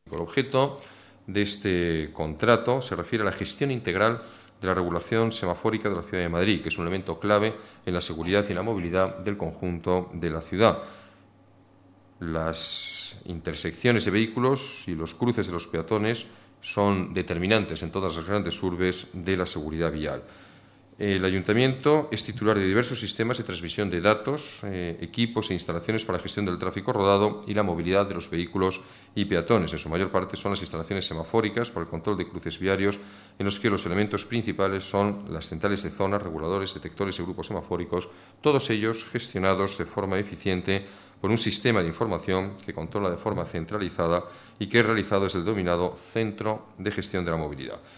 El objeto de este contrato se refiere a la gestión integral de la regulación semafórica de la Ciudad de Madrid, que es un elemento clave en la seguridad y la movilidad del conjunto de la ciudad. Las intersecciones de vehículos y los cruces de los peatones son determinantes en todas las grandes urbes de la seguridad vial. El Ayuntamiento es titular de diversos sistemas de transmisión de datos, equipos e instalaciones para la gestión del tráfico rodado y la movilidad de los vehículos y peatones. En su mayor parte son las instalaciones semafóricas para el control de cruces viarios, en los que los elementos principales son las centrales de zonas, reguladores, detectores y grupos semafóricos, todos ellos gestionados de forma eficiente por un sistema de información que controla de forma centralizada y que es realizado desde el denominado Centro de Gestión de la Movilidad.